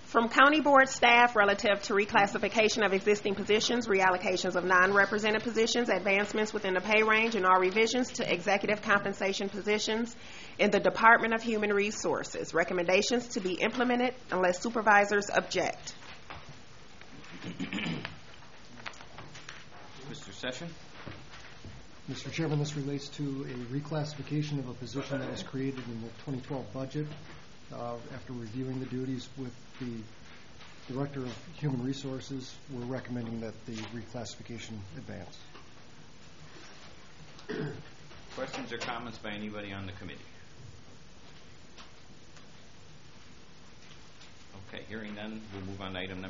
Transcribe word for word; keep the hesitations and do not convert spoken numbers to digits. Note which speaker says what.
Speaker 1: From County Board staff relative to reclassification of existing positions, reallocations of non-represented positions, advancements within the pay range, and all revisions to executive compensation positions in the Department of Human Resources. Recommendations to be implemented unless supervisors object.
Speaker 2: Mister Session.
Speaker 3: Mister Chairman, this relates to a reclassification of a position that was created in the twenty twelve budget. Uh, after reviewing the duties with the Director of Human Resources, we're recommending that the reclassification advance.
Speaker 2: Questions or comments by anybody on the committee? Okay, hearing none, we'll move on to item number